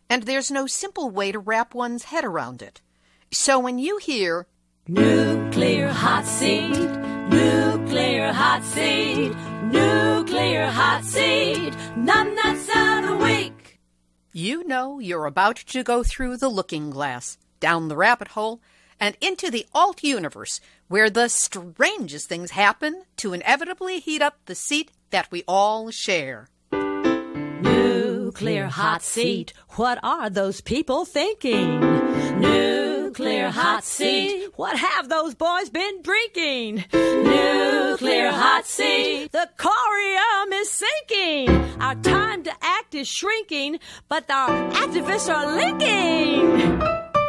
and there's no simple way to wrap one's head around it. So when you hear nuclear hot seat, nuclear hot seat, nuclear hot seat, numbnuts of the week, you know you're about to go through the looking glass, down the rabbit hole, and into the alt universe, where the strangest things happen to inevitably heat up the seat that we all share. Nuclear hot seat, what are those people thinking? Nuclear hot seat, what have those boys been drinking? Nuclear hot seat, the corium is sinking. Our time to act is shrinking, but our activists are linking.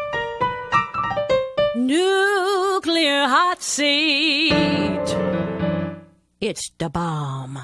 Nuclear hot seat, it's the bomb.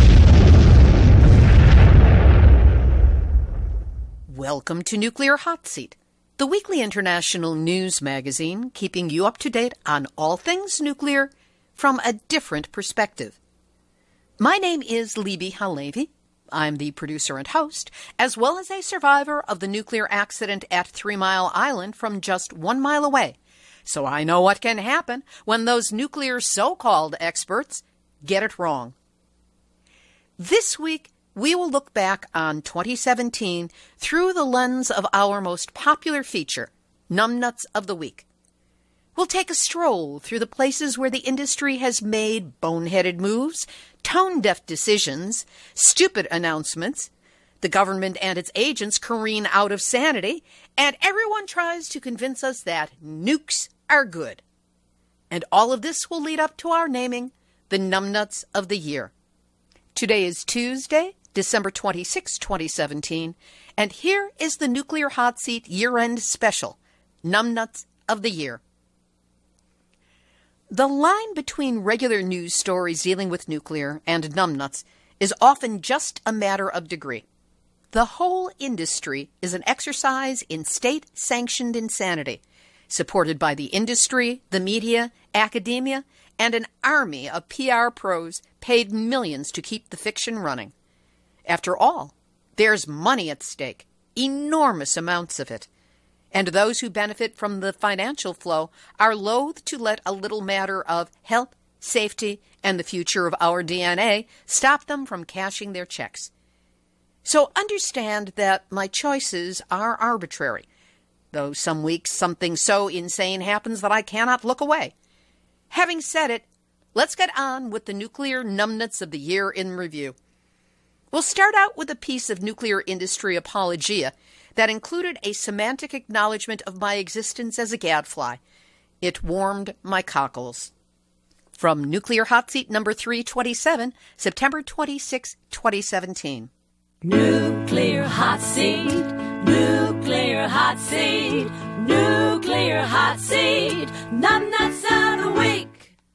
Welcome to Nuclear Hot Seat, the weekly international news magazine keeping you up to date on all things nuclear from a different perspective. My name is Libby Halevi. I'm the producer and host, as well as a survivor of the nuclear accident at 3 Mile Island from just 1 mile away. So I know what can happen when those nuclear so-called experts get it wrong. This week, we will look back on 2017 through the lens of our most popular feature, Numbnuts of the Week. We'll take a stroll through the places where the industry has made boneheaded moves, tone-deaf decisions, stupid announcements, the government and its agents careen out of sanity, and everyone tries to convince us that nukes are good. And all of this will lead up to our naming the Numbnuts of the Year. Today is Tuesday, December 26, 2017, and here is the Nuclear Hot Seat Year-End Special, Numbnuts of the Year. The line between regular news stories dealing with nuclear and numbnuts is often just a matter of degree. The whole industry is an exercise in state-sanctioned insanity, supported by the industry, the media, academia, and an army of PR pros paid millions to keep the fiction running. After all, there's money at stake, enormous amounts of it. And those who benefit from the financial flow are loath to let a little matter of health, safety, and the future of our DNA stop them from cashing their checks. So understand that my choices are arbitrary, though some weeks something so insane happens that I cannot look away. Having said it, let's get on with the nuclear numbnuts of the year in review. We'll start out with a piece of nuclear industry apologia that included a semantic acknowledgement of my existence as a gadfly. It warmed my cockles. From Nuclear Hot Seat number 327, September 26, 2017. Nuclear hot seat, nuclear hot seat, nuclear hot seat, numbnuts of the week.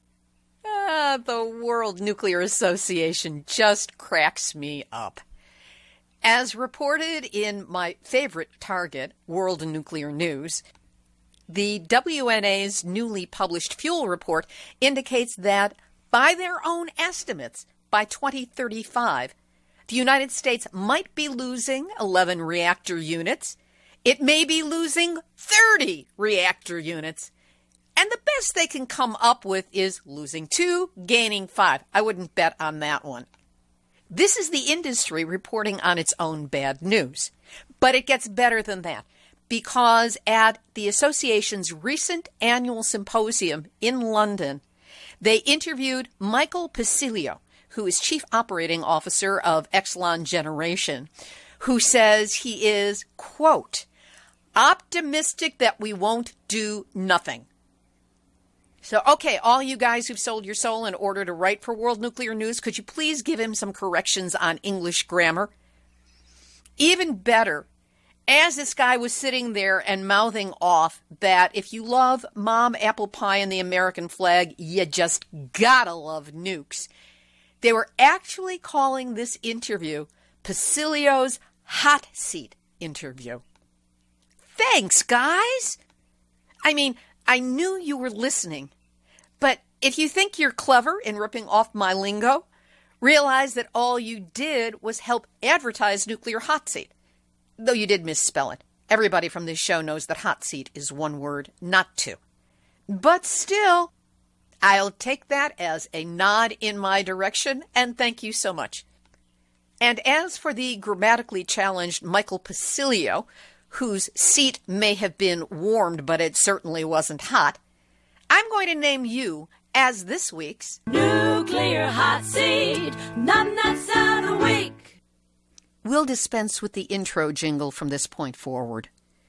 The World Nuclear Association just cracks me up. As reported in my favorite target, World Nuclear News, the WNA's newly published fuel report indicates that, by their own estimates, by 2035, the United States might be losing 11 reactor units. It may be losing 30 reactor units. And the best they can come up with is losing 2, gaining 5. I wouldn't bet on that one. This is the industry reporting on its own bad news. But it gets better than that, because at the association's recent annual symposium in London, they interviewed Michael Pacilio, who is Chief Operating Officer of Exelon Generation, who says he is, quote, optimistic that we won't do nothing. So, okay, all you guys who've sold your soul in order to write for World Nuclear News, could you please give him some corrections on English grammar? Even better, as this guy was sitting there and mouthing off that if you love Mom, apple pie, and the American flag, you just gotta love nukes, they were actually calling this interview Pacilio's hot seat interview. Thanks, guys! I mean, I knew you were listening, but if you think you're clever in ripping off my lingo, realize that all you did was help advertise Nuclear Hot Seat. though you did misspell it. Everybody from this show knows that hot seat is one word, not two. But still, I'll take that as a nod in my direction, and thank you so much. And as for the grammatically challenged Michael Pacilio, whose seat may have been warmed, but it certainly wasn't hot, I'm going to name you as this week's Nuclear Hot Seat Numbnuts of the Week. We'll dispense with the intro jingle from this point forward.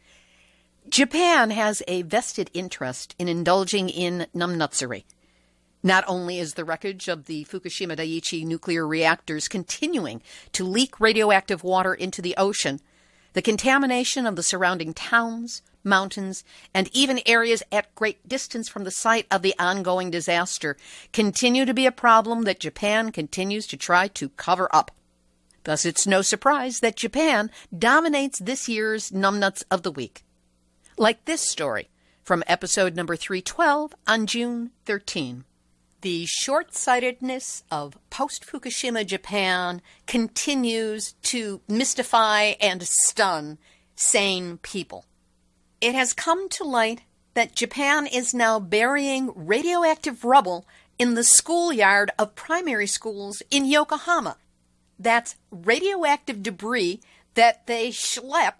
Japan has a vested interest in indulging in numbnutsery. Not only is the wreckage of the Fukushima Daiichi nuclear reactors continuing to leak radioactive water into the ocean, the contamination of the surrounding towns, mountains, and even areas at great distance from the site of the ongoing disaster continue to be a problem that Japan continues to try to cover up. Thus, it's no surprise that Japan dominates this year's Numbnuts of the Week. Like this story from episode number 312 on June 13. The short-sightedness of post-Fukushima Japan continues to mystify and stun sane people. It has come to light that Japan is now burying radioactive rubble in the schoolyard of primary schools in Yokohama. That's radioactive debris that they schlep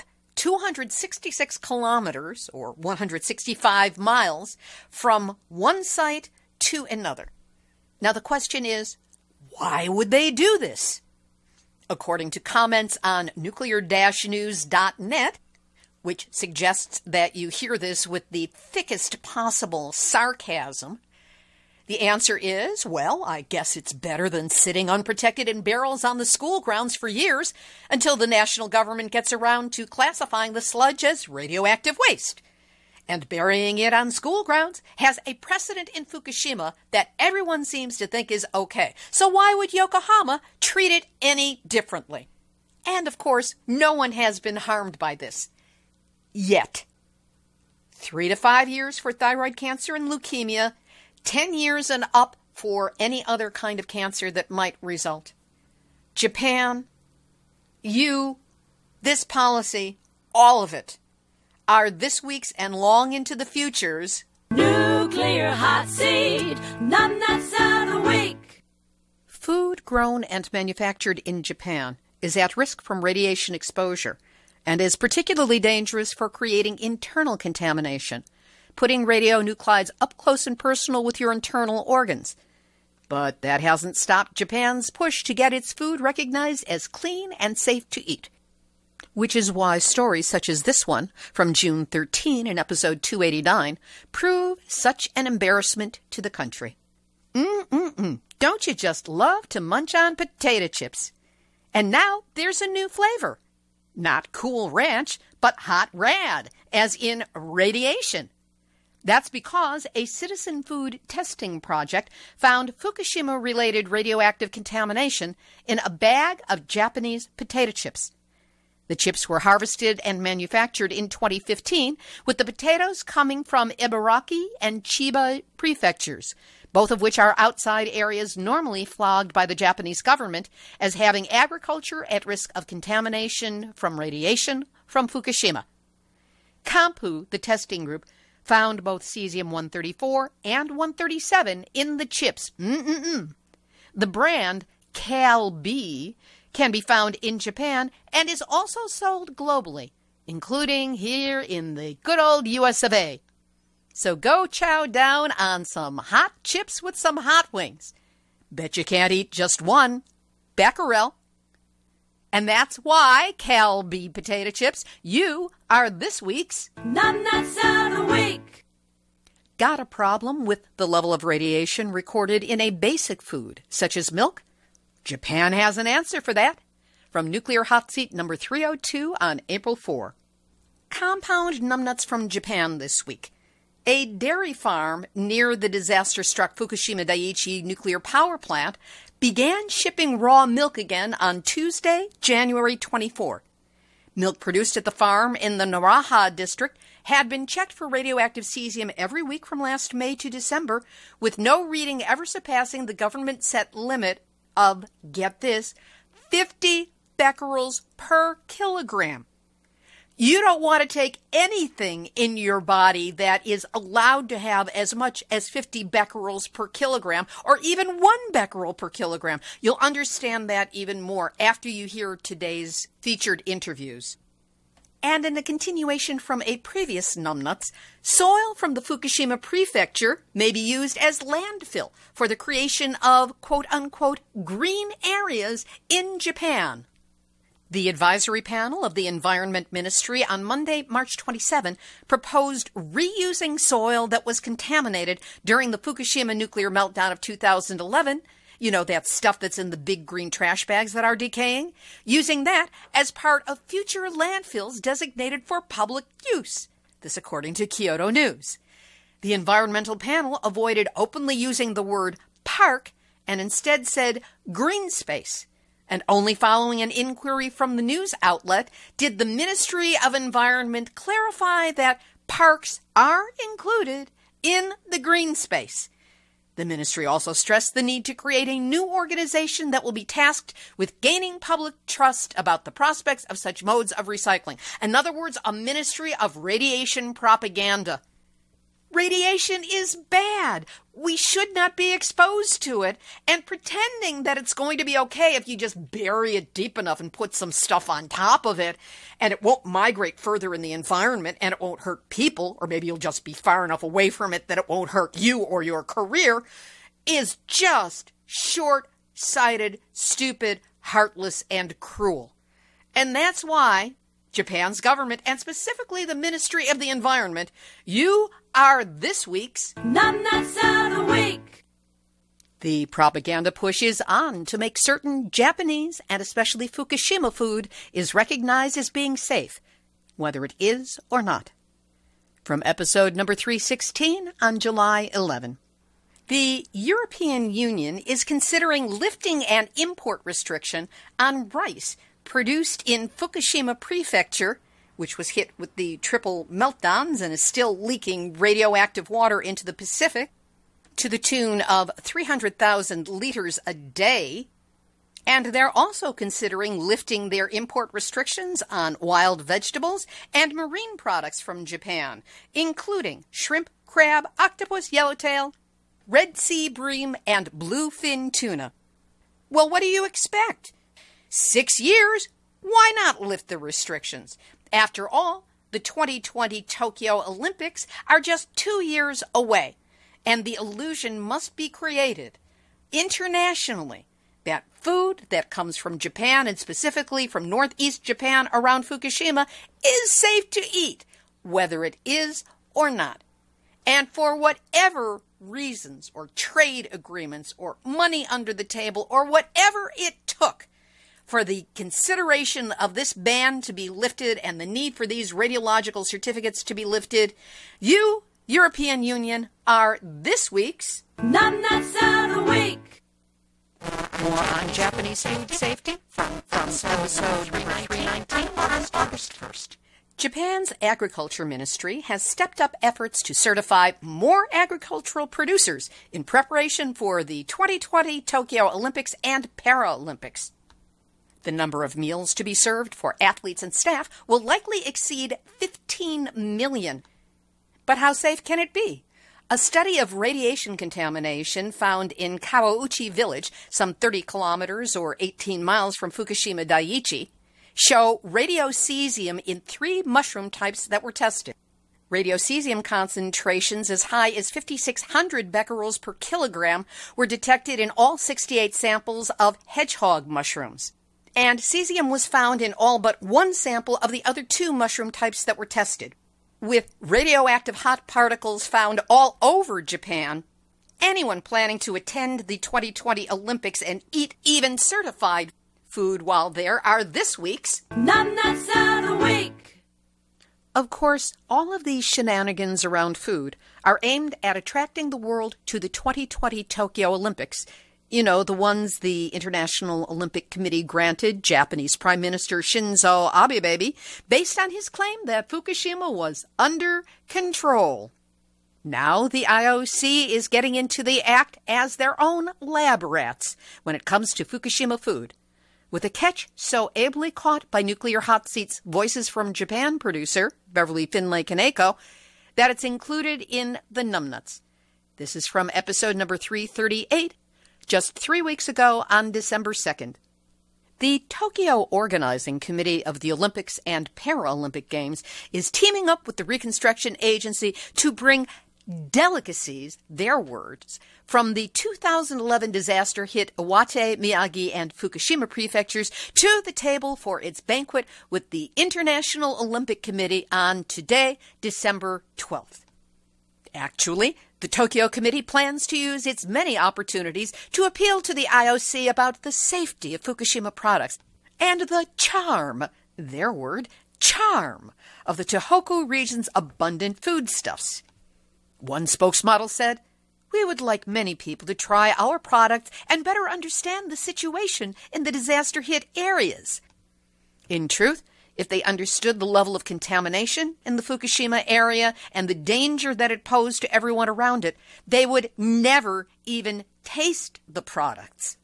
266 kilometers, or 165 miles, from one site to another. Now the question is, why would they do this? According to comments on nuclear-news.net, which suggests that you hear this with the thickest possible sarcasm, the answer is, well, I guess it's better than sitting unprotected in barrels on the school grounds for years until the national government gets around to classifying the sludge as radioactive waste. And burying it on school grounds has a precedent in Fukushima that everyone seems to think is okay. So why would Yokohama treat it any differently? And of course, no one has been harmed by this. Yet. 3 to 5 years for thyroid cancer and leukemia, 10 years and up for any other kind of cancer that might result. Japan, you, this policy, all of it, are this week's and long into the future's Nuclear Hot Seat Numbnuts of the Week. Food grown and manufactured in Japan is at risk from radiation exposure and is particularly dangerous for creating internal contamination, putting radionuclides up close and personal with your internal organs. But that hasn't stopped Japan's push to get its food recognized as clean and safe to eat. Which is why stories such as this one, from June 13 in episode 289, prove such an embarrassment to the country. Don't you just love to munch on potato chips? And now there's a new flavor. Not Cool Ranch, but Hot Rad, as in radiation. That's because a citizen food testing project found Fukushima-related radioactive contamination in a bag of Japanese potato chips. The chips were harvested and manufactured in 2015, with the potatoes coming from Ibaraki and Chiba prefectures, both of which are outside areas normally flagged by the Japanese government as having agriculture at risk of contamination from radiation from Fukushima. Kampu, the testing group, found both cesium-134 and 137 in the chips. The brand Cal-B can be found in Japan and is also sold globally, including here in the good old US of A. So go chow down on some hot chips with some hot wings. Bet you can't eat just one. Becquerel. And that's why, Cal-B potato chips, you are this week's Numbnuts of the Week. Got a problem with the level of radiation recorded in a basic food, such as milk? Japan has an answer for that. From Nuclear Hot Seat number 302 on April 4. Compound numbnuts from Japan this week. A dairy farm near the disaster-struck Fukushima Daiichi nuclear power plant began shipping raw milk again on Tuesday, January 24. Milk produced at the farm in the Naraha district had been checked for radioactive cesium every week from last May to December, with no reading ever surpassing the government-set limit of, get this, 50 becquerels per kilogram. You don't want to take anything in your body that is allowed to have as much as 50 becquerels per kilogram or even 1 becquerel per kilogram. You'll understand that even more after you hear today's featured interviews. And in a continuation from a previous numbnuts, soil from the Fukushima prefecture may be used as landfill for the creation of quote-unquote green areas in Japan. The advisory panel of the Environment Ministry on Monday, March 27, proposed reusing soil that was contaminated during the Fukushima nuclear meltdown of 2011. You know, that stuff that's in the big green trash bags that are decaying, using that as part of future landfills designated for public use. This according to Kyodo News. The environmental panel avoided openly using the word park and instead said green space. And only following an inquiry from the news outlet did the Ministry of Environment clarify that parks are included in the green space. The ministry also stressed the need to create a new organization that will be tasked with gaining public trust about the prospects of such modes of recycling. In other words, a ministry of radiation propaganda. Radiation is bad. We should not be exposed to it. And pretending that it's going to be okay if you just bury it deep enough and put some stuff on top of it, and it won't migrate further in the environment, and it won't hurt people, or maybe you'll just be far enough away from it that it won't hurt you or your career, is just short-sighted, stupid, heartless, and cruel. And that's why Japan's government, and specifically the Ministry of the Environment, you are this week's Numbnuts of the Week. The propaganda push is on to make certain Japanese and especially Fukushima food is recognized as being safe, whether it is or not. From episode number 316 on July 11. The European Union is considering lifting an import restriction on rice produced in Fukushima Prefecture, which was hit with the triple meltdowns and is still leaking radioactive water into the Pacific, to the tune of 300,000 liters a day. And they're also considering lifting their import restrictions on wild vegetables and marine products from Japan, including shrimp, crab, octopus, yellowtail, red sea bream, and bluefin tuna. Well, what do you expect? 6 years? Why not lift the restrictions? After all, the 2020 Tokyo Olympics are just 2 years away, and the illusion must be created internationally that food that comes from Japan, and specifically from northeast Japan around Fukushima, is safe to eat, whether it is or not. And for whatever reasons or trade agreements or money under the table or whatever it took for the consideration of this ban to be lifted and the need for these radiological certificates to be lifted, you, European Union, are this week's Numbnuts of the Week. More on Japanese food safety from episode 319, August 1st. Japan's Agriculture Ministry has stepped up efforts to certify more agricultural producers in preparation for the 2020 Tokyo Olympics and Paralympics. The number of meals to be served for athletes and staff will likely exceed 15 million. But how safe can it be? A study of radiation contamination found in Kawauchi village, some 30 kilometers or 18 miles from Fukushima Daiichi, show radiocesium in 3 mushroom types that were tested. Radiocesium concentrations as high as 5,600 becquerels per kilogram were detected in all 68 samples of hedgehog mushrooms. And cesium was found in all but 1 sample of the other 2 mushroom types that were tested. With radioactive hot particles found all over Japan, anyone planning to attend the 2020 Olympics and eat even certified food while there are this week's Numbnuts of the Week. Of course, all of these shenanigans around food are aimed at attracting the world to the 2020 Tokyo Olympics. You know, the ones the International Olympic Committee granted Japanese Prime Minister Shinzo Abe based on his claim that Fukushima was under control. Now the IOC is getting into the act as their own lab rats when it comes to Fukushima food. with a catch so ably caught by Nuclear Hot Seat's Voices from Japan producer, Beverly Finlay Kaneko, that it's included in the Numbnuts. This is from episode number 338, just 3 weeks ago on December 2nd. The Tokyo Organizing Committee of the Olympics and Paralympic Games is teaming up with the Reconstruction Agency to bring delicacies, their words, from the 2011 disaster hit Iwate, Miyagi, and Fukushima prefectures to the table for its banquet with the International Olympic Committee on today, December 12th. Actually, the Tokyo Committee plans to use its many opportunities to appeal to the IOC about the safety of Fukushima products and the charm, their word, charm, of the Tohoku region's abundant foodstuffs. One spokesmodel said, "We would like many people to try our products and better understand the situation in the disaster-hit areas." In truth, if they understood the level of contamination in the Fukushima area and the danger that it posed to everyone around it, they would never even taste the products.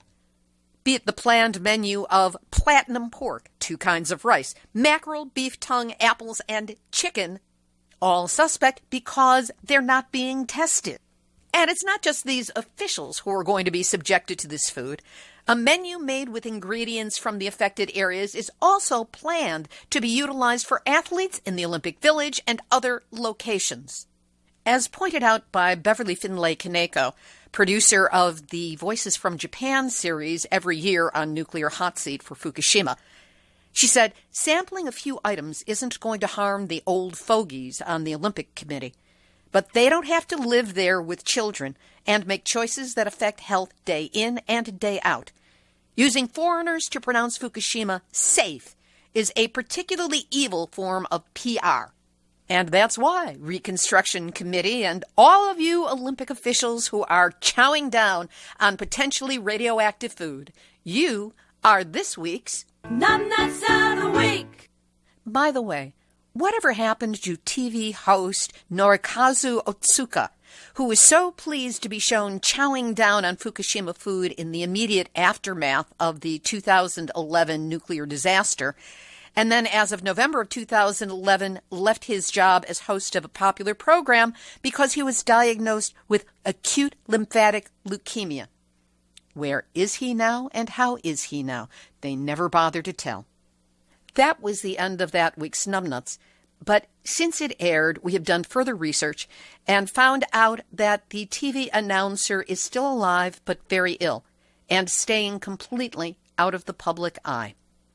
Be it the planned menu of platinum pork, 2 kinds of rice, mackerel, beef tongue, apples, and chicken, all suspect because they're not being tested. And it's not just these officials who are going to be subjected to this food. A menu made with ingredients from the affected areas is also planned to be utilized for athletes in the Olympic Village and other locations. As pointed out by Beverly Finlay Kaneko, producer of the Voices from Japan series every year on Nuclear Hot Seat for Fukushima, she said, sampling a few items isn't going to harm the old fogies on the Olympic Committee. But they don't have to live there with children and make choices that affect health day in and day out. Using foreigners to pronounce Fukushima safe is a particularly evil form of PR. And that's why Reconstruction Committee and all of you Olympic officials who are chowing down on potentially radioactive food, you are this week's Numbnuts of the Week. By the way, whatever happened to TV host Norikazu Otsuka, who was so pleased to be shown chowing down on Fukushima food in the immediate aftermath of the 2011 nuclear disaster, and then as of November of 2011 left his job as host of a popular program because he was diagnosed with acute lymphatic leukemia? Where is he now and how is he now? They never bothered to tell. That was the end of that week's Numbnuts. But since it aired, we have done further research and found out that the TV announcer is still alive but very ill and staying completely out of the public eye.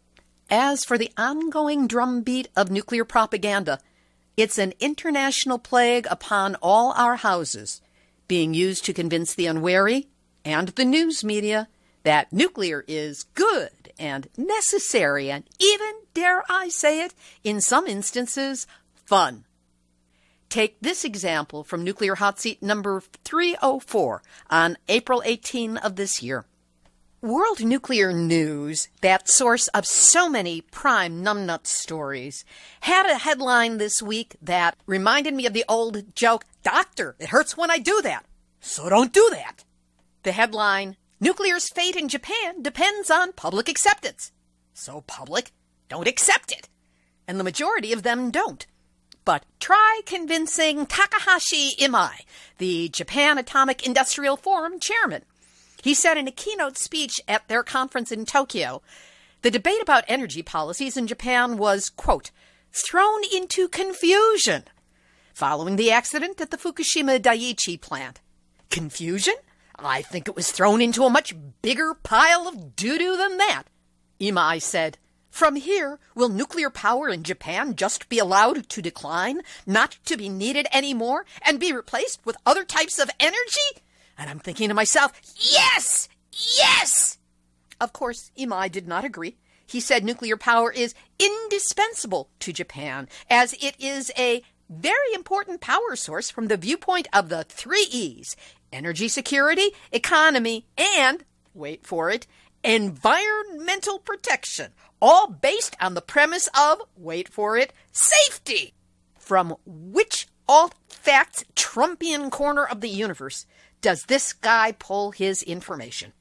As for the ongoing drumbeat of nuclear propaganda, it's an international plague upon all our houses, being used to convince the unwary and the news media that nuclear is good and necessary and even, dare I say it, in some instances, fun. Take this example from Nuclear Hot Seat number 304 on April 18 of this year. World Nuclear News, that source of so many prime numbnut stories, had a headline this week that reminded me of the old joke, "Doctor, it hurts when I do that, so don't do that." The headline, "Nuclear's fate in Japan depends on public acceptance. So public don't accept it." And the majority of them don't. But try convincing Takahashi Imai, the Japan Atomic Industrial Forum chairman. He said in a keynote speech at their conference in Tokyo, the debate about energy policies in Japan was, quote, thrown into confusion following the accident at the Fukushima Daiichi plant. Confusion? I think it was thrown into a much bigger pile of doo-doo than that. Imai said, "From here, will nuclear power in Japan just be allowed to decline, not to be needed anymore, and be replaced with other types of energy?" And I'm thinking to myself, yes! Yes! Of course, Imai did not agree. He said nuclear power is indispensable to Japan, as it is a very important power source from the viewpoint of the 3 E's: energy security, economy, and, wait for it, environmental protection, all based on the premise of, wait for it, safety. From which alt-facts Trumpian corner of the universe does this guy pull his information?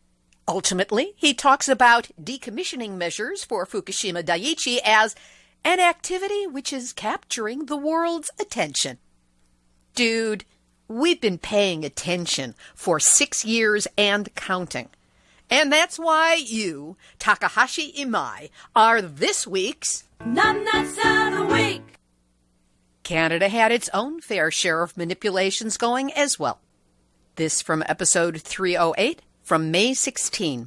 Ultimately, he talks about decommissioning measures for Fukushima Daiichi as an activity which is capturing the world's attention. Dude, we've been paying attention for 6 years and counting. And that's why you, Takahashi Imai, are this week's Numbnuts of the Week. Canada had its own fair share of manipulations going as well. This from episode 308 from May 16.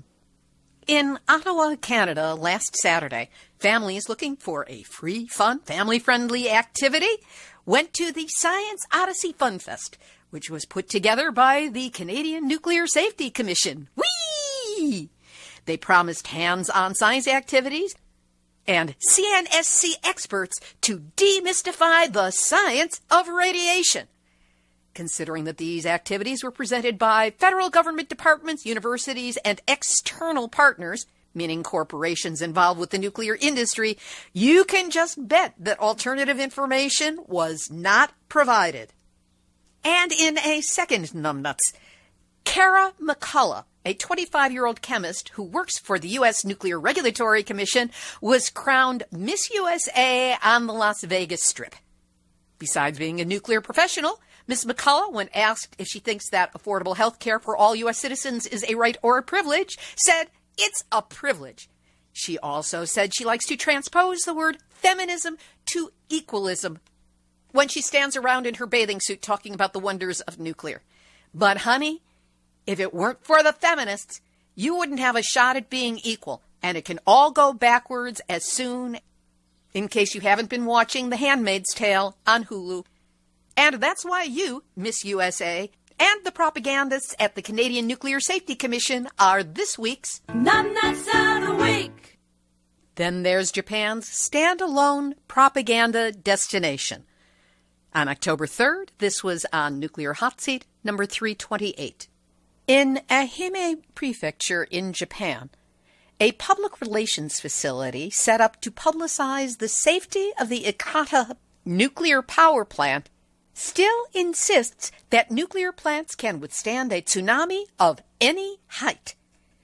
In Ottawa, Canada, last Saturday, families looking for a free, fun, family-friendly activity went to the Science Odyssey Fun Fest, which was put together by the Canadian Nuclear Safety Commission. Whee! They promised hands-on science activities and CNSC experts to demystify the science of radiation. Considering that these activities were presented by federal government departments, universities, and external partners, meaning corporations involved with the nuclear industry, you can just bet that alternative information was not provided. And in a second numbnuts, Kara McCullough, a 25-year-old chemist who works for the U.S. Nuclear Regulatory Commission, was crowned Miss USA on the Las Vegas Strip. Besides being a nuclear professional, Ms. McCullough, when asked if she thinks that affordable health care for all U.S. citizens is a right or a privilege, said it's a privilege. She also said she likes to transpose the word feminism to equalism when she stands around in her bathing suit talking about the wonders of nuclear. But honey, if it weren't for the feminists, you wouldn't have a shot at being equal, and it can all go backwards as soon, in case you haven't been watching The Handmaid's Tale on Hulu. And that's why you, Miss USA, and the propagandists at the Canadian Nuclear Safety Commission are this week's Numbnuts of the Week. Then there's Japan's standalone propaganda destination. On October 3rd, this was on Nuclear Hot Seat number 328. In Ehime Prefecture in Japan, a public relations facility set up to publicize the safety of the Ikata nuclear power plant still insists that nuclear plants can withstand a tsunami of any height.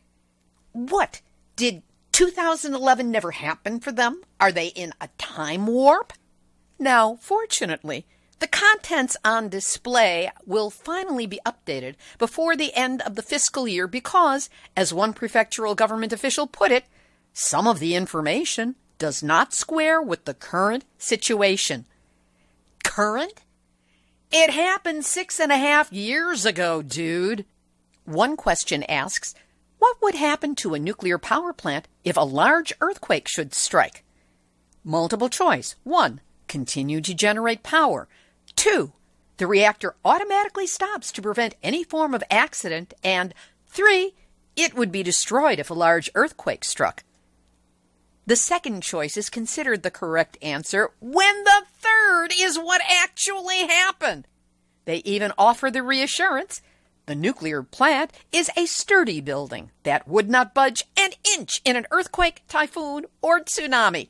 What? Did 2011 never happen for them? Are they in a time warp? Now, fortunately, the contents on display will finally be updated before the end of the fiscal year because, as one prefectural government official put it, some of the information does not square with the current situation. Current? It happened 6.5 years ago, dude. One question asks, what would happen to a nuclear power plant if a large earthquake should strike? Multiple choice. 1, continue to generate power. 2, the reactor automatically stops to prevent any form of accident. And 3, it would be destroyed if a large earthquake struck. The second choice is considered the correct answer when the third is what actually happened. They even offer the reassurance the nuclear plant is a sturdy building that would not budge an inch in an earthquake, typhoon, or tsunami.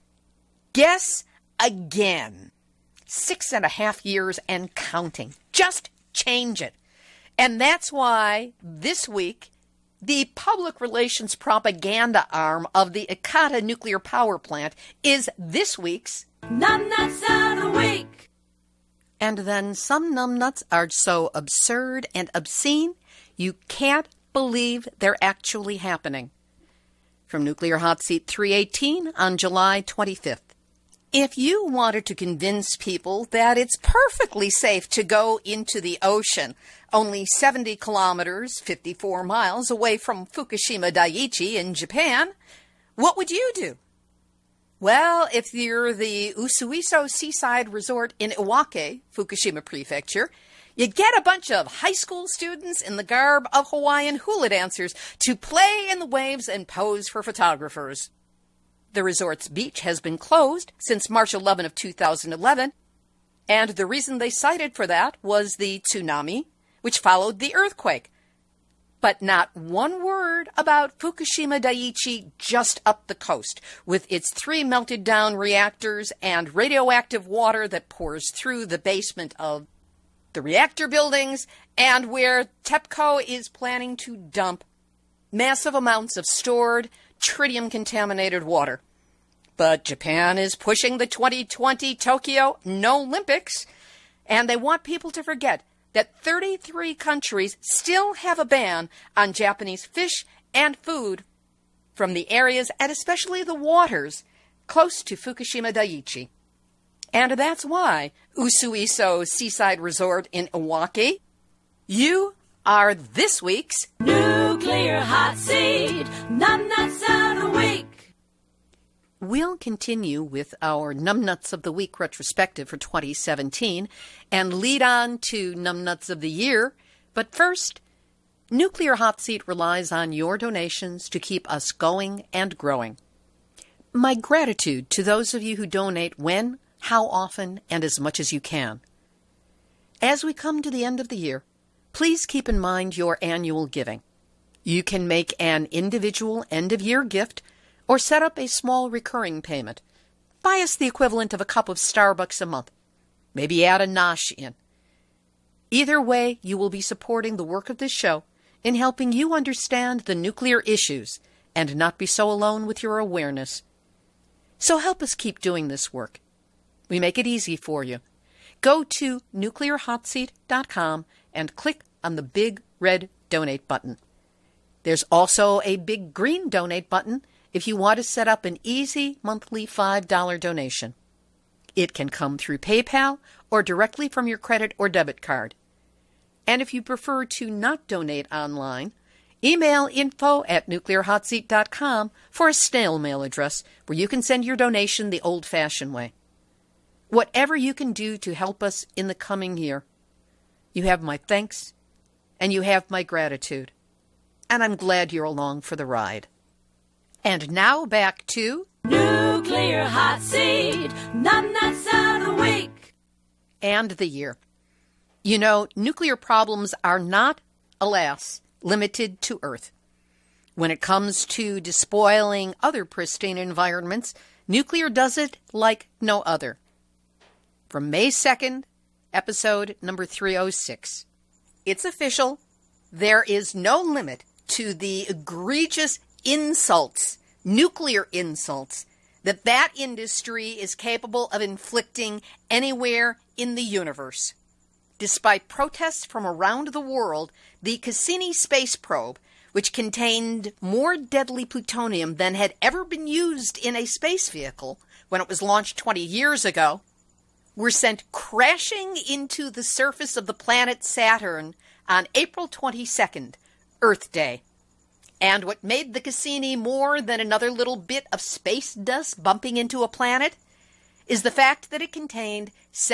Guess again. 6.5 years and counting. Just change it. And that's why this week, the public relations propaganda arm of the Ikata nuclear power plant is this week's Numbnuts of the Week. And then some numbnuts are so absurd and obscene, you can't believe they're actually happening. From Nuclear Hot Seat 318 on July 25th. If you wanted to convince people that it's perfectly safe to go into the ocean, only 70 kilometers, 54 miles away from Fukushima Daiichi in Japan, what would you do? Well, if you're the Usuiso Seaside Resort in Iwake, Fukushima Prefecture, you get a bunch of high school students in the garb of Hawaiian hula dancers to play in the waves and pose for photographers. The resort's beach has been closed since March 11 of 2011, and the reason they cited for that was the tsunami, which followed the earthquake. But not one word about Fukushima Daiichi just up the coast, with its 3 melted-down reactors and radioactive water that pours through the basement of the reactor buildings, and where TEPCO is planning to dump massive amounts of stored tritium-contaminated water. But Japan is pushing the 2020 Tokyo No Olympics, and they want people to forget that 33 countries still have a ban on Japanese fish and food from the areas, and especially the waters, close to Fukushima Daiichi. And that's why Usuiso Seaside Resort in Iwaki, you are this week's Nuclear Hot Seat, Numbnuts of the Week. We'll continue with our Numbnuts of the Week retrospective for 2017 and lead on to Numbnuts of the Year. But first, Nuclear Hot Seat relies on your donations to keep us going and growing. My gratitude to those of you who donate when, how often, and as much as you can. As we come to the end of the year, please keep in mind your annual giving. You can make an individual end-of-year gift or set up a small recurring payment. Buy us the equivalent of a cup of Starbucks a month. Maybe add a nosh in. Either way, you will be supporting the work of this show in helping you understand the nuclear issues and not be so alone with your awareness. So help us keep doing this work. We make it easy for you. Go to nuclearhotseat.com and click on the big red donate button. There's also a big green donate button if you want to set up an easy monthly $5 donation. It can come through PayPal or directly from your credit or debit card. And if you prefer to not donate online, email info@nuclearhotseat.com for a snail mail address where you can send your donation the old-fashioned way. Whatever you can do to help us in the coming year, you have my thanks and you have my gratitude. And I'm glad you're along for the ride. And now back to Nuclear Hot Seat, Numbnuts of the Week. And the year. You know, nuclear problems are not, alas, limited to Earth. When it comes to despoiling other pristine environments, nuclear does it like no other. From May 2nd, episode number 306. It's official. There is no limit to the egregious insults, nuclear insults, that industry is capable of inflicting anywhere in the universe. Despite protests from around the world, the Cassini space probe, which contained more deadly plutonium than had ever been used in a space vehicle when it was launched 20 years ago, were sent crashing into the surface of the planet Saturn on April 22nd, Earth Day. And what made the Cassini more than another little bit of space dust bumping into a planet is the fact that it contained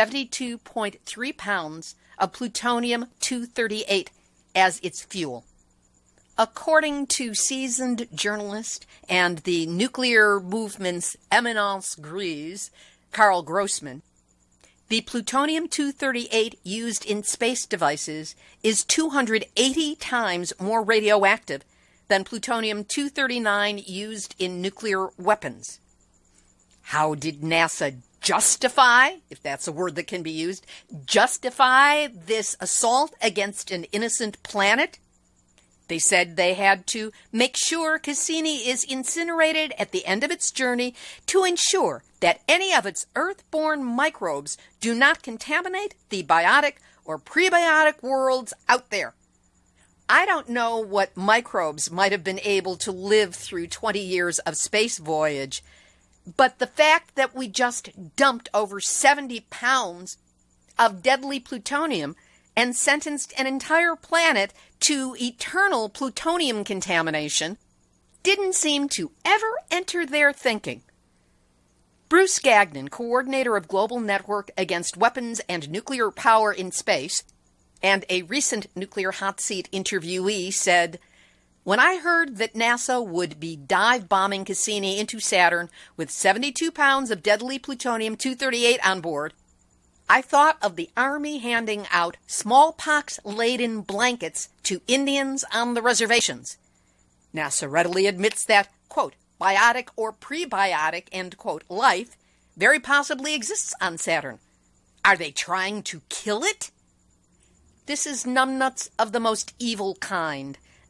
72.3 pounds of plutonium-238 as its fuel. According to seasoned journalist and the nuclear movement's eminence grise, Carl Grossman, the plutonium-238 used in space devices is 280 times more radioactive than plutonium-239 used in nuclear weapons. How did NASA justify, if that's a word that can be used, justify this assault against an innocent planet? They said they had to make sure Cassini is incinerated at the end of its journey to ensure that any of its Earth-born microbes do not contaminate the biotic or prebiotic worlds out there. I don't know what microbes might have been able to live through 20 years of space voyage, but the fact that we just dumped over 70 pounds of deadly plutonium and sentenced an entire planet to eternal plutonium contamination didn't seem to ever enter their thinking. Bruce Gagnon, coordinator of Global Network Against Weapons and Nuclear Power in Space, and a recent Nuclear Hot Seat interviewee, said, "When I heard that NASA would be dive-bombing Cassini into Saturn with 72 pounds of deadly plutonium-238 on board, I thought of the Army handing out smallpox-laden blankets to Indians on the reservations." NASA readily admits that, quote, biotic or prebiotic, end quote, life very possibly exists on Saturn. Are they trying to kill it? This is numbnuts of the most evil kind.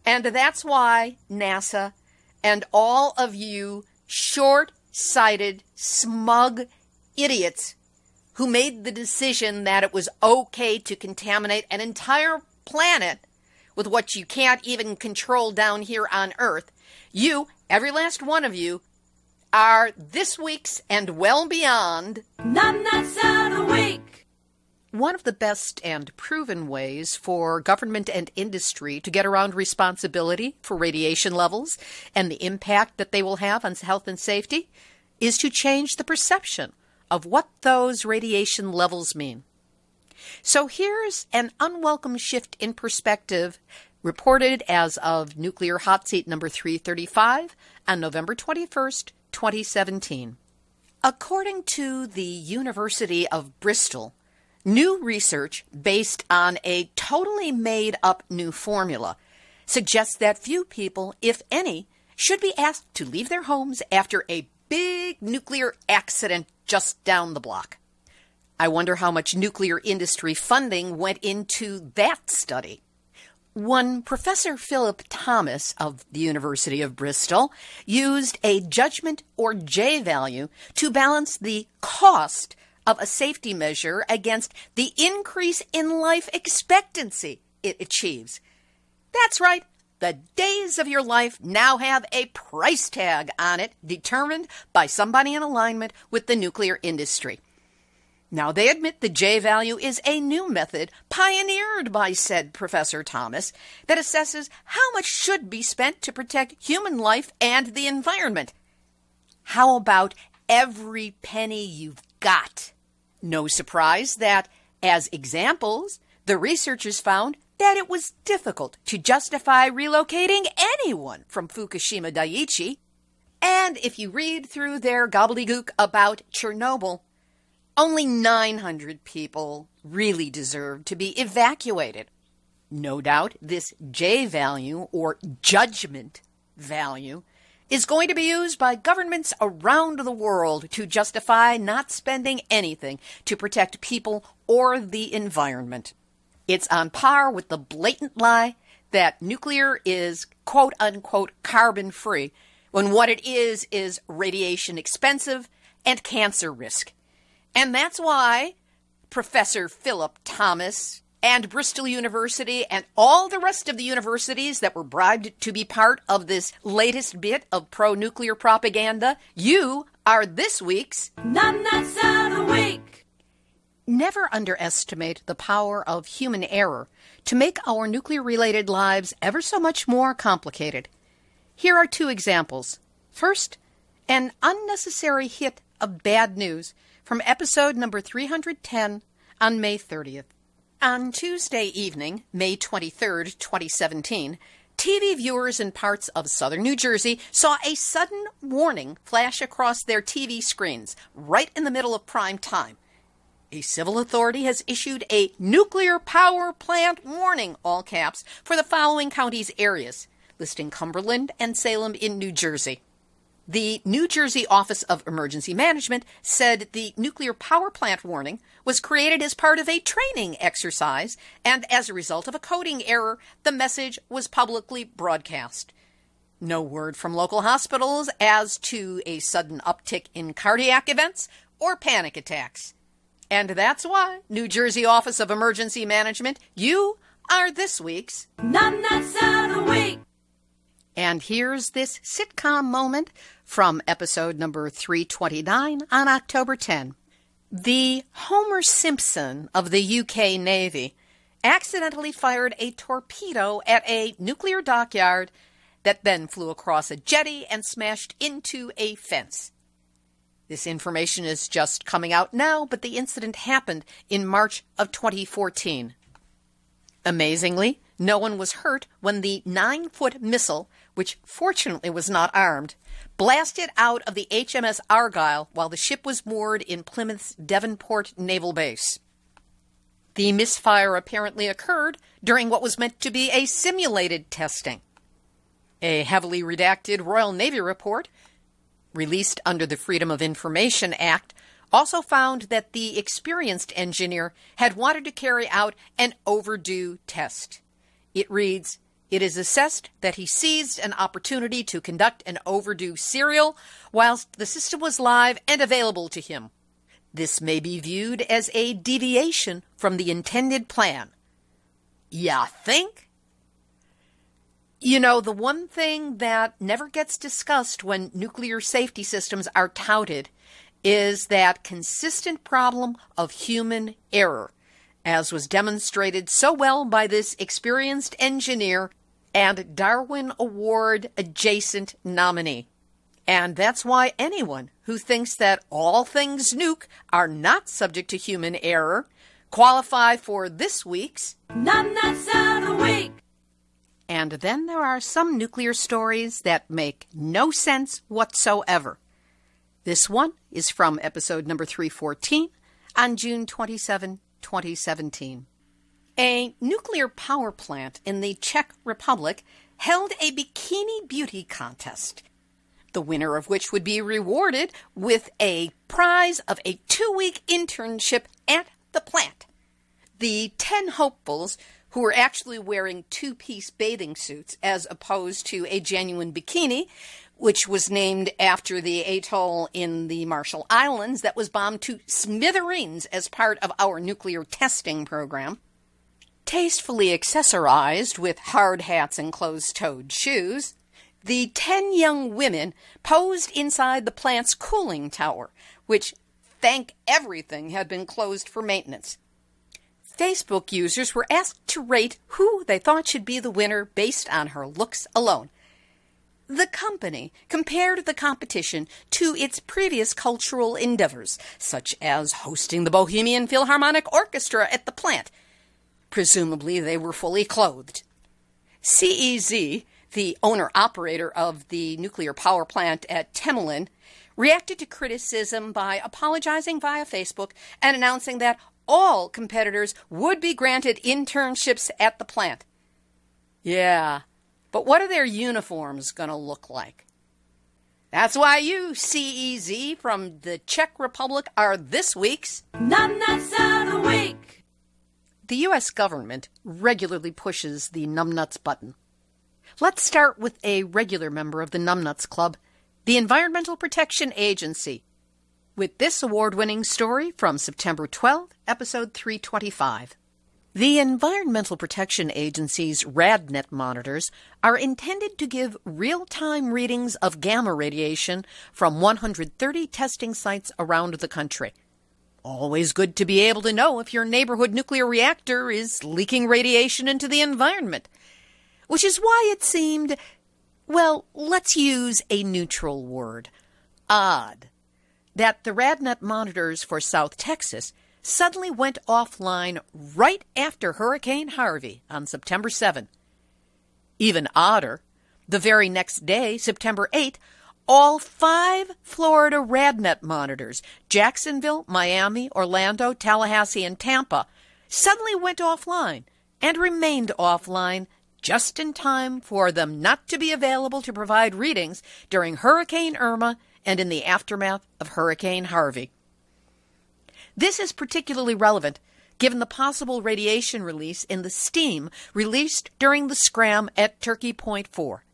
And that's why NASA and all of you short-sighted, smug idiots who made the decision that it was okay to contaminate an entire planet with what you can't even control down here on Earth, you, every last one of you, are this week's and well beyond Numbnuts of the Week. One of the best and proven ways for government and industry to get around responsibility for radiation levels and the impact that they will have on health and safety is to change the perception of what those radiation levels mean. So here's an unwelcome shift in perspective reported as of Nuclear Hot Seat number 335 on November 21st, 2017. According to the University of Bristol, new research based on a totally made-up new formula suggests that few people, if any, should be asked to leave their homes after a big nuclear accident just down the block. I wonder how much nuclear industry funding went into that study. One Professor Philip Thomas of the University of Bristol used a judgment or J value to balance the cost of a safety measure against the increase in life expectancy it achieves. That's right. The days of your life now have a price tag on it determined by somebody in alignment with the nuclear industry. Now, they admit the J value is a new method pioneered by said Professor Thomas that assesses how much should be spent to protect human life and the environment. How about every penny you've got? No surprise that, as examples, the researchers found that it was difficult to justify relocating anyone from Fukushima Daiichi. And if you read through their gobbledygook about Chernobyl, only 900 people really deserve to be evacuated. No doubt this J value, or judgment value, is going to be used by governments around the world to justify not spending anything to protect people or the environment. It's on par with the blatant lie that nuclear is quote-unquote carbon-free, when what it is radiation expensive and cancer risk. And that's why Professor Philip Thomas and Bristol University and all the rest of the universities that were bribed to be part of this latest bit of pro-nuclear propaganda, you are this week's Numbnuts of the Week. Never underestimate the power of human error to make our nuclear-related lives ever so much more complicated. Here are two examples. First, an unnecessary hit of bad news from episode number 310 on May 30th. On Tuesday evening, May 23rd, 2017, TV viewers in parts of southern New Jersey saw a sudden warning flash across their TV screens right in the middle of prime time. A civil authority has issued a nuclear power plant warning, all caps, for the following counties' areas, listing Cumberland and Salem in New Jersey. The New Jersey Office of Emergency Management said the nuclear power plant warning was created as part of a training exercise, and as a result of a coding error, the message was publicly broadcast. No word from local hospitals as to a sudden uptick in cardiac events or panic attacks. And that's why, New Jersey Office of Emergency Management, you are this week's Numbnuts of the Week. And here's this sitcom moment from episode number 329 on October 10. The Homer Simpson of the UK Navy accidentally fired a torpedo at a nuclear dockyard that then flew across a jetty and smashed into a fence. This information is just coming out now, but the incident happened in March of 2014. Amazingly, no one was hurt when the 9-foot missile, which fortunately was not armed, blasted out of the HMS Argyle while the ship was moored in Plymouth's Devonport Naval Base. The misfire apparently occurred during what was meant to be a simulated testing. A heavily redacted Royal Navy report, released under the Freedom of Information Act, also found that the experienced engineer had wanted to carry out an overdue test. It reads, It is assessed that he seized an opportunity to conduct an overdue serial whilst the system was live and available to him. This may be viewed as a deviation from the intended plan. Ya think? You know, the one thing that never gets discussed when nuclear safety systems are touted is that consistent problem of human error, as was demonstrated so well by this experienced engineer and Darwin Award adjacent nominee. And that's why anyone who thinks that all things nuke are not subject to human error qualify for this week's Numbnuts of the Week. And then there are some nuclear stories that make no sense whatsoever. This one is from episode number 314 on June 27, 2017. A nuclear power plant in the Czech Republic held a bikini beauty contest, the winner of which would be rewarded with a prize of a 2-week internship at the plant. The 10 hopefuls, who were actually wearing 2-piece bathing suits as opposed to a genuine bikini, which was named after the atoll in the Marshall Islands that was bombed to smithereens as part of our nuclear testing program, tastefully accessorized with hard hats and closed-toed shoes, the 10 young women posed inside the plant's cooling tower, which, thank everything, had been closed for maintenance. Facebook users were asked to rate who they thought should be the winner based on her looks alone. The company compared the competition to its previous cultural endeavors, such as hosting the Bohemian Philharmonic Orchestra at the plant. Presumably they were fully clothed. CEZ, the owner-operator of the nuclear power plant at Temelin, reacted to criticism by apologizing via Facebook and announcing that all competitors would be granted internships at the plant. Yeah, but what are their uniforms going to look like? That's why you, CEZ, from the Czech Republic, are this week's Numbnuts of the Week. The U.S. government regularly pushes the numbnuts button. Let's start with a regular member of the Numbnuts Club, the Environmental Protection Agency, with this award-winning story from September 12, episode 325. The Environmental Protection Agency's RadNet monitors are intended to give real-time readings of gamma radiation from 130 testing sites around the country. Always good to be able to know if your neighborhood nuclear reactor is leaking radiation into the environment, which is why it seemed, well, let's use a neutral word, odd, that the RadNet monitors for South Texas suddenly went offline right after Hurricane Harvey on September 7. Even odder, the very next day, September 8, all 5 Florida RadNet monitors, Jacksonville, Miami, Orlando, Tallahassee, and Tampa, suddenly went offline and remained offline just in time for them not to be available to provide readings during Hurricane Irma and in the aftermath of Hurricane Harvey. This is particularly relevant given the possible radiation release in the steam released during the scram at Turkey Point 4.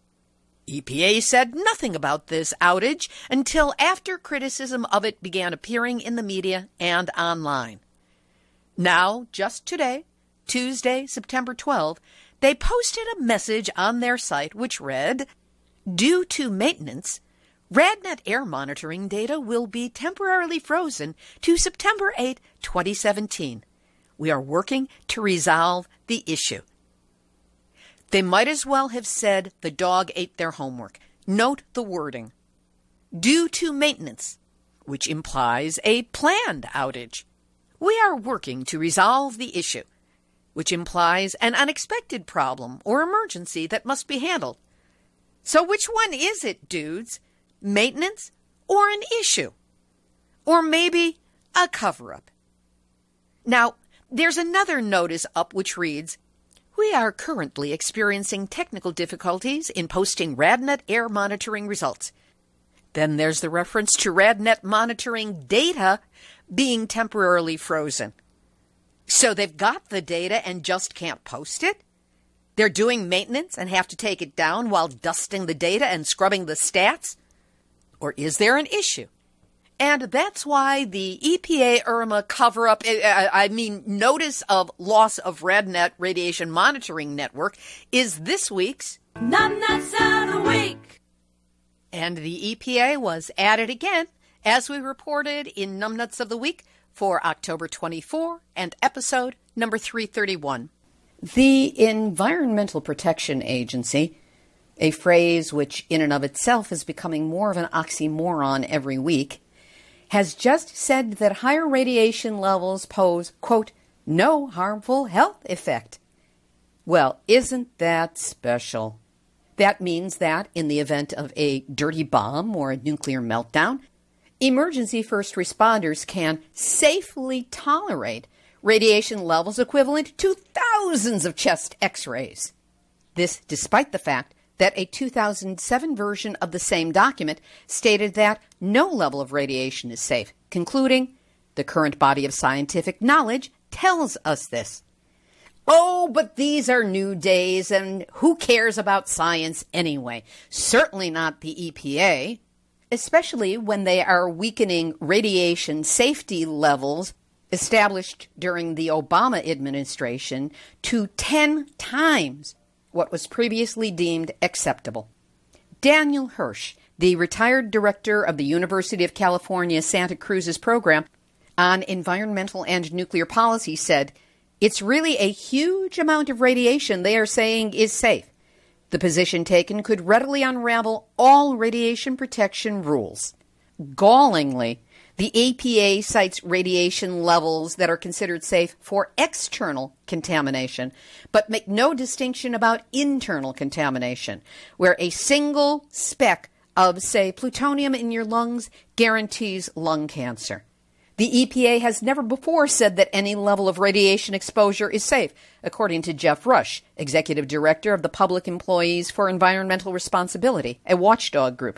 EPA said nothing about this outage until after criticism of it began appearing in the media and online. Now, just today, Tuesday, September 12, they posted a message on their site which read, "Due to maintenance, RadNet air monitoring data will be temporarily frozen to September 8, 2017. We are working to resolve the issue." They might as well have said the dog ate their homework. Note the wording. Due to maintenance, which implies a planned outage. We are working to resolve the issue, which implies an unexpected problem or emergency that must be handled. So which one is it, dudes? Maintenance or an issue? Or maybe a cover-up? Now, there's another notice up which reads, "We are currently experiencing technical difficulties in posting RadNet air monitoring results." Then there's the reference to RadNet monitoring data being temporarily frozen. So they've got the data and just can't post it? They're doing maintenance and have to take it down while dusting the data and scrubbing the stats? Or is there an issue? And that's why the EPA IRMA cover-up, notice of loss of RadNet radiation monitoring network is this week's Numbnuts of the Week. And the EPA was at it again, as we reported in Numbnuts of the Week for October 24 and episode number 331. The Environmental Protection Agency, a phrase which in and of itself is becoming more of an oxymoron every week, has just said that higher radiation levels pose, quote, no harmful health effect. Well, isn't that special? That means that in the event of a dirty bomb or a nuclear meltdown, emergency first responders can safely tolerate radiation levels equivalent to thousands of chest x-rays. This despite the fact that a 2007 version of the same document stated that no level of radiation is safe, concluding, the current body of scientific knowledge tells us this. Oh, but these are new days, and who cares about science anyway? Certainly not the EPA, especially when they are weakening radiation safety levels established during the Obama administration to 10 times what was previously deemed acceptable. Daniel Hirsch, the retired director of the University of California, Santa Cruz's program on environmental and nuclear policy, said, it's really a huge amount of radiation they are saying is safe. The position taken could readily unravel all radiation protection rules. Gallingly, the EPA cites radiation levels that are considered safe for external contamination, but make no distinction about internal contamination, where a single speck of, say, plutonium in your lungs guarantees lung cancer. The EPA has never before said that any level of radiation exposure is safe, according to Jeff Rush, executive director of the Public Employees for Environmental Responsibility, a watchdog group.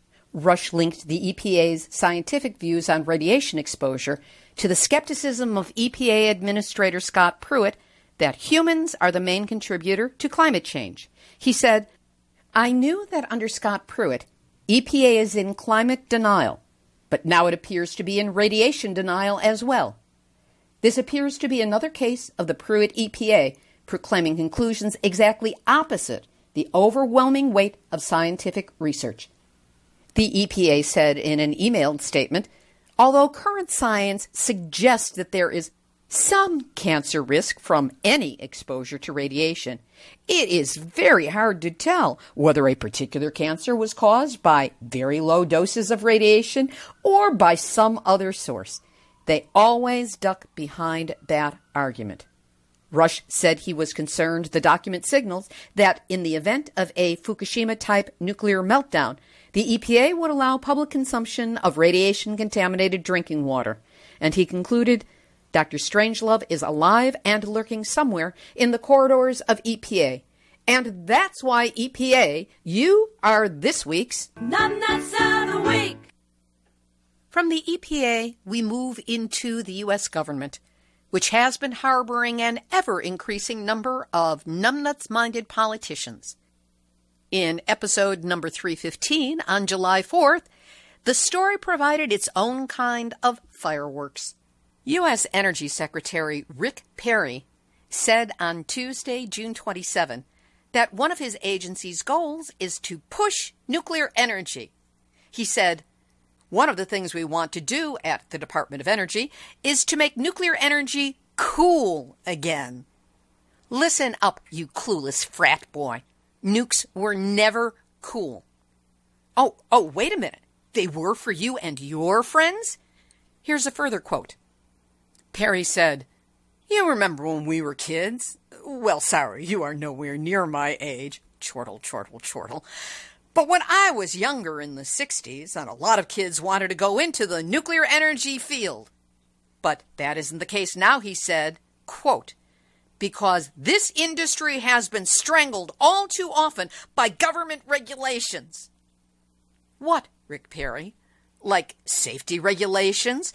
Rush linked the EPA's scientific views on radiation exposure to the skepticism of EPA Administrator Scott Pruitt that humans are the main contributor to climate change. He said, I knew that under Scott Pruitt, EPA is in climate denial, but now it appears to be in radiation denial as well. This appears to be another case of the Pruitt EPA proclaiming conclusions exactly opposite the overwhelming weight of scientific research. The EPA said in an emailed statement, although current science suggests that there is some cancer risk from any exposure to radiation, it is very hard to tell whether a particular cancer was caused by very low doses of radiation or by some other source. They always duck behind that argument. Rush said he was concerned the document signals that in the event of a Fukushima-type nuclear meltdown, the EPA would allow public consumption of radiation-contaminated drinking water. And he concluded, Dr. Strangelove is alive and lurking somewhere in the corridors of EPA. And that's why EPA, you are this week's Numbnuts of the Week. From the EPA, we move into the U.S. government, which has been harboring an ever-increasing number of numbnuts-minded politicians. In episode number 315 on July 4th, the story provided its own kind of fireworks. U.S. Energy Secretary Rick Perry said on Tuesday, June 27, that one of his agency's goals is to push nuclear energy. He said, one of the things we want to do at the Department of Energy is to make nuclear energy cool again. Listen up, you clueless frat boy. Nukes were never cool. Oh, wait a minute. They were for you and your friends? Here's a further quote. Perry said, you remember when we were kids? Well, sorry, you are nowhere near my age. Chortle, chortle, chortle. But when I was younger in the 60s, and a lot of kids wanted to go into the nuclear energy field. But that isn't the case now, he said, quote, because this industry has been strangled all too often by government regulations. What, Rick Perry? Like safety regulations?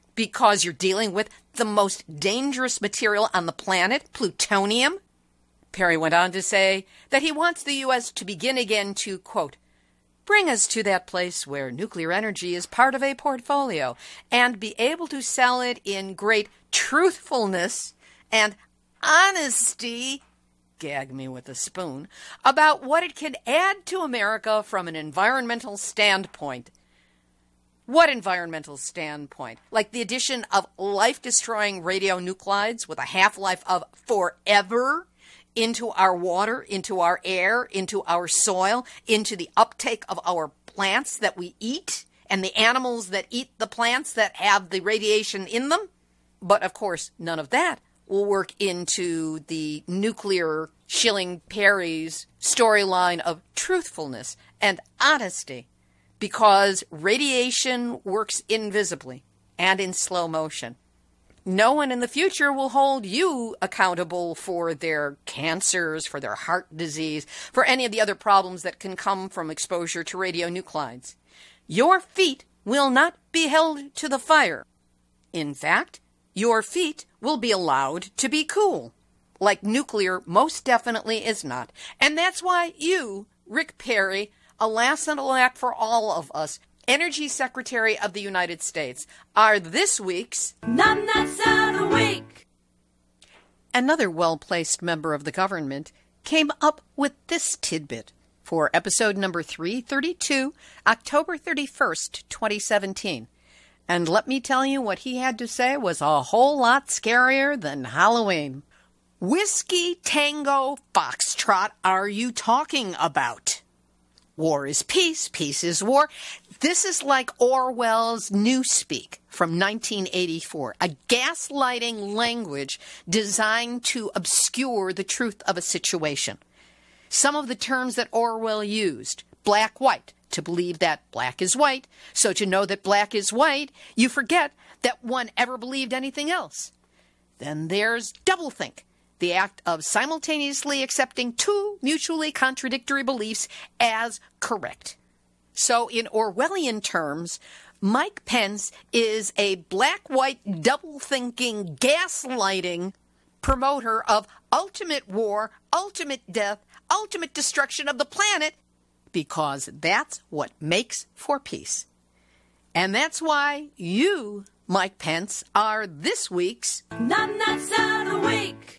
Because you're dealing with the most dangerous material on the planet, plutonium? Perry went on to say that he wants the U.S. to begin again to, quote, bring us to that place where nuclear energy is part of a portfolio and be able to sell it in great truthfulness and honesty, gag me with a spoon, about what it can add to America from an environmental standpoint. What environmental standpoint? Like the addition of life-destroying radionuclides with a half-life of forever into our water, into our air, into our soil, into the uptake of our plants that we eat, and the animals that eat the plants that have the radiation in them? But, of course, none of that will work into the nuclear Schilling-Perry's storyline of truthfulness and honesty, because radiation works invisibly and in slow motion. No one in the future will hold you accountable for their cancers, for their heart disease, for any of the other problems that can come from exposure to radionuclides. Your feet will not be held to the fire. In fact, your feet will be allowed to be cool, like nuclear most definitely is not. And that's why you, Rick Perry, alas and alack for all of us, Energy Secretary of the United States, are this week's Numbnuts of the Week. Another well-placed member of the government came up with this tidbit for episode number 332, October 31st, 2017. And let me tell you, what he had to say was a whole lot scarier than Halloween. Whiskey Tango Foxtrot are you talking about? War is peace, peace is war. This is like Orwell's Newspeak from 1984, a gaslighting language designed to obscure the truth of a situation. Some of the terms that Orwell used, black-white, to believe that black is white, so to know that black is white, you forget that one ever believed anything else. Then there's doublethink, the act of simultaneously accepting two mutually contradictory beliefs as correct. So in Orwellian terms, Mike Pence is a black-white, double-thinking, gaslighting promoter of ultimate war, ultimate death, ultimate destruction of the planet, because that's what makes for peace. And that's why you, Mike Pence, are this week's Numbnuts of the Week.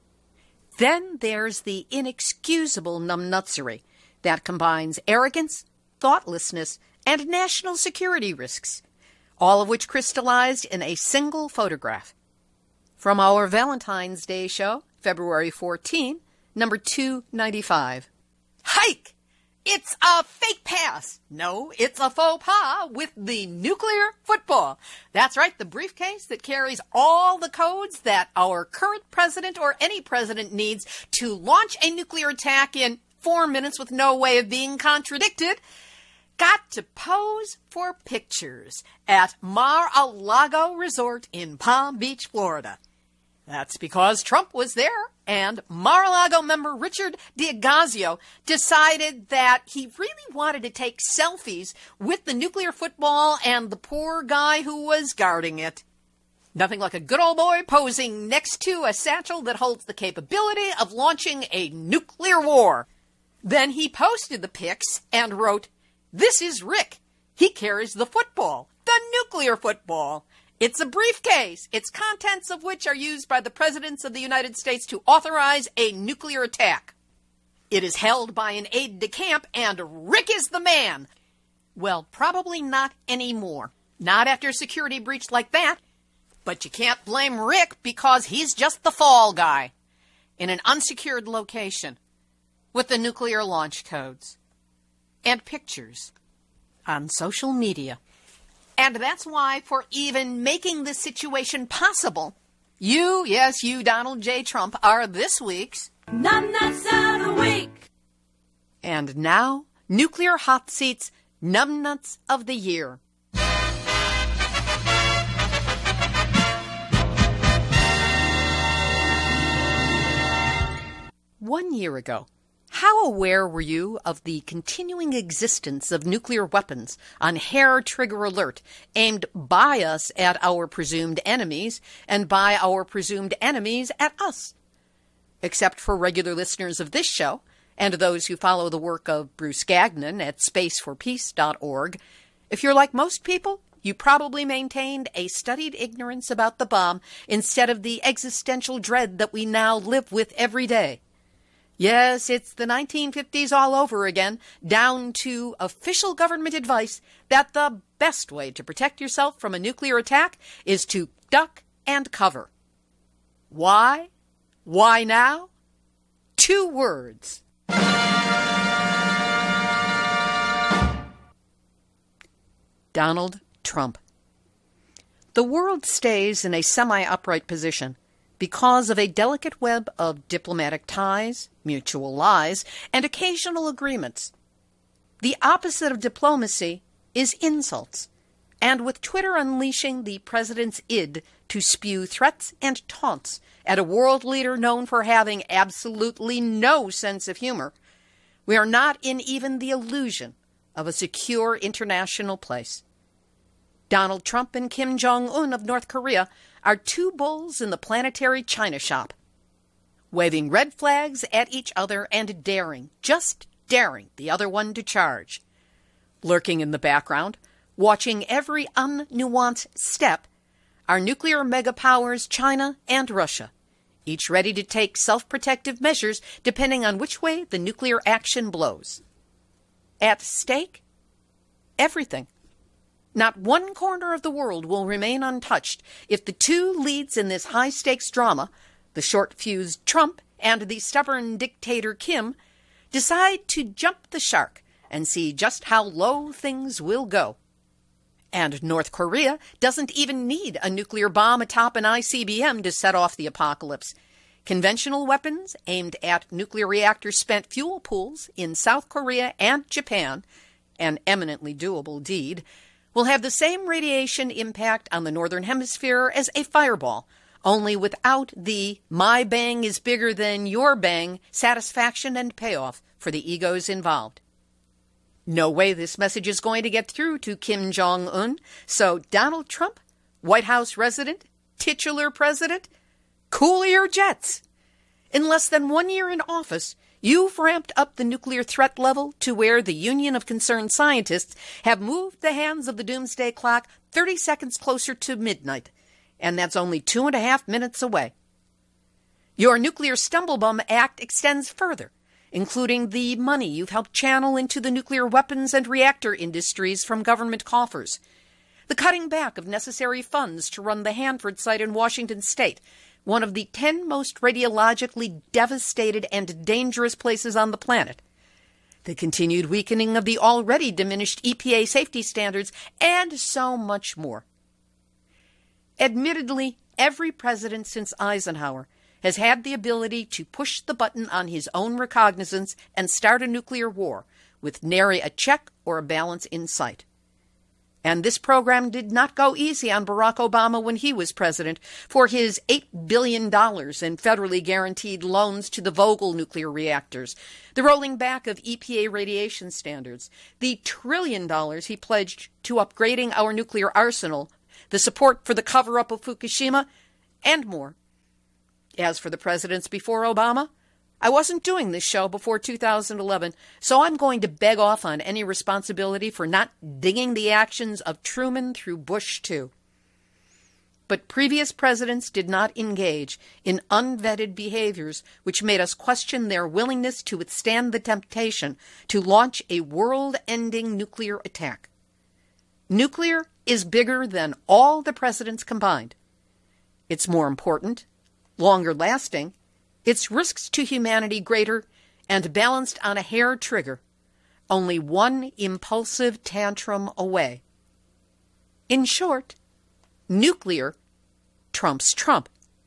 Then there's the inexcusable numbnutsery that combines arrogance, thoughtlessness, and national security risks, all of which crystallized in a single photograph. From our Valentine's Day show, February 14, number 295. Hike! It's a fake pass. No, it's a faux pas with the nuclear football. That's right, the briefcase that carries all the codes that our current president or any president needs to launch a nuclear attack in 4 minutes with no way of being contradicted, got to pose for pictures at Mar-a-Lago Resort in Palm Beach, Florida. That's because Trump was there, and Mar-a-Lago member Richard D'Agazio decided that he really wanted to take selfies with the nuclear football and the poor guy who was guarding it. Nothing like a good old boy posing next to a satchel that holds the capability of launching a nuclear war. Then he posted the pics and wrote, "This is Rick. He carries the football, the nuclear football. It's a briefcase, its contents of which are used by the presidents of the United States to authorize a nuclear attack. It is held by an aide-de-camp, and Rick is the man." Well, probably not anymore. Not after a security breach like that. But you can't blame Rick because he's just the fall guy in an unsecured location with the nuclear launch codes and pictures on social media. And that's why, for even making this situation possible, you, yes, you, Donald J. Trump, are this week's Numbnuts of the Week. And now, Nuclear Hot Seat's Numbnuts of the Year. One year ago, how aware were you of the continuing existence of nuclear weapons on hair-trigger alert aimed by us at our presumed enemies and by our presumed enemies at us? except for regular listeners of this show and those who follow the work of Bruce Gagnon at spaceforpeace.org. If you're like most people, you probably maintained a studied ignorance about the bomb instead of the existential dread that we now live with every day. Yes, it's the 1950s all over again, down to official government advice that the best way to protect yourself from a nuclear attack is to duck and cover. Why? Why now? 2 words. Donald Trump. The world stays in a semi-upright position because of a delicate web of diplomatic ties, mutual lies, and occasional agreements. The opposite of diplomacy is insults, and with Twitter unleashing the president's id to spew threats and taunts at a world leader known for having absolutely no sense of humor, we are not in even the illusion of a secure international place. Donald Trump and Kim Jong-un of North Korea are 2 bulls in the planetary china shop, waving red flags at each other and daring, just daring, the other one to charge. Lurking in the background, watching every unnuanced step, are nuclear megapowers China and Russia, each ready to take self-protective measures depending on which way the nuclear action blows. At stake? Everything. Not one corner of the world will remain untouched if the 2 leads in this high-stakes drama, the short-fused Trump and the stubborn dictator Kim, decide to jump the shark and see just how low things will go. And North Korea doesn't even need a nuclear bomb atop an ICBM to set off the apocalypse. Conventional weapons aimed at nuclear reactor spent fuel pools in South Korea and Japan, an eminently doable deed, will have the same radiation impact on the Northern Hemisphere as a fireball, only without the my bang is bigger than your bang satisfaction and payoff for the egos involved. No way this message is going to get through to Kim Jong-un, so Donald Trump, White House resident, titular president, cool your jets. In less than 1 year in office, you've ramped up the nuclear threat level to where the Union of Concerned Scientists have moved the hands of the doomsday clock 30 seconds closer to midnight, and that's only 2.5 minutes away. Your Nuclear Stumblebum Act extends further, including the money you've helped channel into the nuclear weapons and reactor industries from government coffers, the cutting back of necessary funds to run the Hanford site in Washington state, one of the 10 most radiologically devastated and dangerous places on the planet, the continued weakening of the already diminished EPA safety standards, and so much more. Admittedly, every president since Eisenhower has had the ability to push the button on his own recognizance and start a nuclear war with nary a check or a balance in sight. And this program did not go easy on Barack Obama when he was president for his $8 billion in federally guaranteed loans to the Vogtle nuclear reactors, the rolling back of EPA radiation standards, the $1 trillion he pledged to upgrading our nuclear arsenal, the support for the cover-up of Fukushima, and more. As for the presidents before Obama, I wasn't doing this show before 2011, so I'm going to beg off on any responsibility for not digging the actions of Truman through Bush, too. But previous presidents did not engage in unvetted behaviors which made us question their willingness to withstand the temptation to launch a world-ending nuclear attack. Nuclear is bigger than all the presidents combined. It's more important, longer lasting, its risks to humanity greater, and balanced on a hair trigger, only one impulsive tantrum away. In short, nuclear trumps Trump.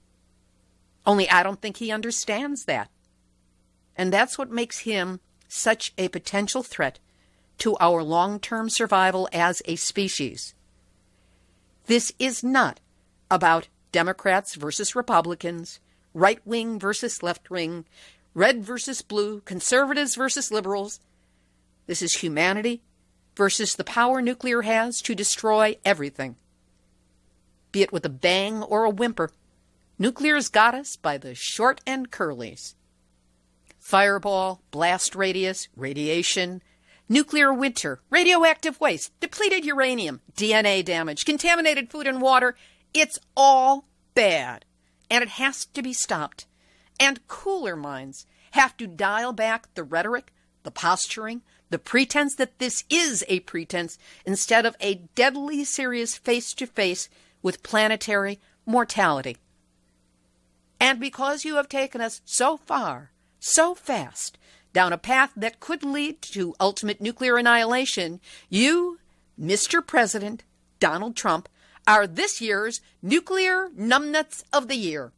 Only I don't think he understands that. And that's what makes him such a potential threat to our long-term survival as a species. This is not about Democrats versus Republicans, right-wing versus left-wing, red versus blue, conservatives versus liberals. This is humanity versus the power nuclear has to destroy everything. Be it with a bang or a whimper, Nuclear's got us by the short and curlies. Fireball, blast radius, radiation, nuclear winter, radioactive waste, depleted uranium, DNA damage, contaminated food and water. It's all bad, and it has to be stopped. And cooler minds have to dial back the rhetoric, the posturing, the pretense that this is a pretense instead of a deadly serious face-to-face with planetary mortality. And because you have taken us so far, so fast, down a path that could lead to ultimate nuclear annihilation, you, Mr. President Donald Trump, are this year's Nuclear Numbnuts of the Year.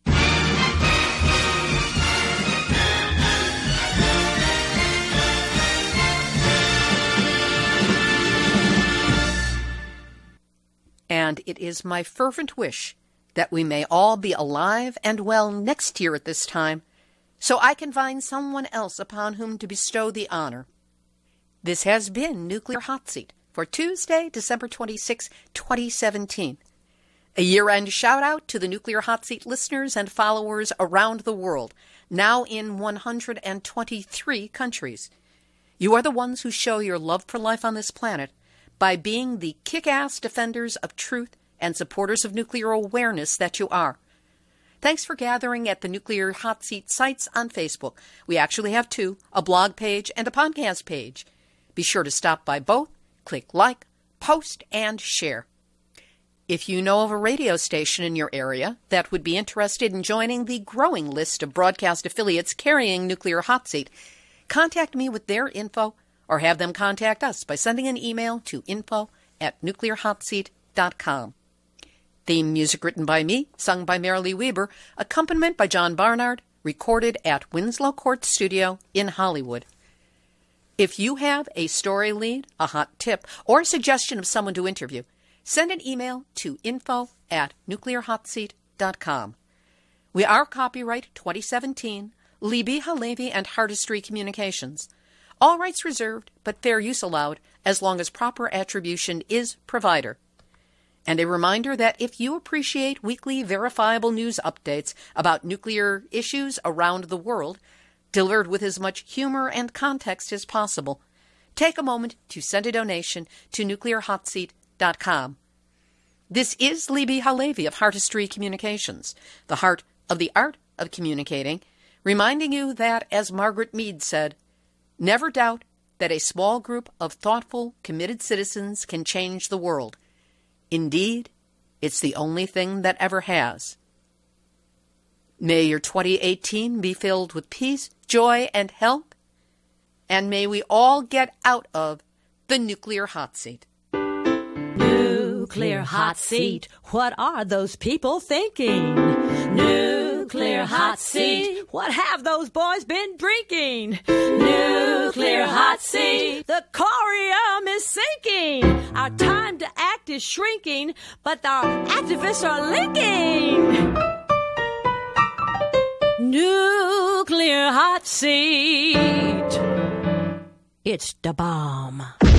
And it is my fervent wish that we may all be alive and well next year at this time, so I can find someone else upon whom to bestow the honor. This has been Nuclear Hot Seat for Tuesday, December 26, 2017. A year-end shout-out to the Nuclear Hot Seat listeners and followers around the world, now in 123 countries. You are the ones who show your love for life on this planet by being the kick-ass defenders of truth and supporters of nuclear awareness that you are. Thanks for gathering at the Nuclear Hot Seat sites on Facebook. We actually have two, a blog page and a podcast page. Be sure to stop by both, click like, post, and share. If you know of a radio station in your area that would be interested in joining the growing list of broadcast affiliates carrying Nuclear Hot Seat, contact me with their info or have them contact us by sending an email to info@nuclearhotseat.com. Theme music written by me, sung by Marilee Weber, accompaniment by John Barnard, recorded at Winslow Court Studio in Hollywood. If you have a story lead, a hot tip, or a suggestion of someone to interview, send an email to info@nuclearhotseat.com. We are copyright 2017, Libby Halevi and Hardestry Communications. All rights reserved, but fair use allowed, as long as proper attribution is provider. And a reminder that if you appreciate weekly verifiable news updates about nuclear issues around the world, delivered with as much humor and context as possible, take a moment to send a donation to nuclearhotseat.com. This is Libby Halevi of Hardestry Communications, the heart of the art of communicating, reminding you that, as Margaret Mead said, never doubt that a small group of thoughtful, committed citizens can change the world. Indeed, it's the only thing that ever has. May your 2018 be filled with peace, joy, and health, and may we all get out of the Nuclear Hot Seat. Nuclear Hot Seat, what are those people thinking? Nuclear Hot Seat, what have those boys been drinking? Nuclear Hot Seat, the corium is sinking. Our time to act is shrinking, but our activists are linking. Nuclear Hot Seat, it's the bomb.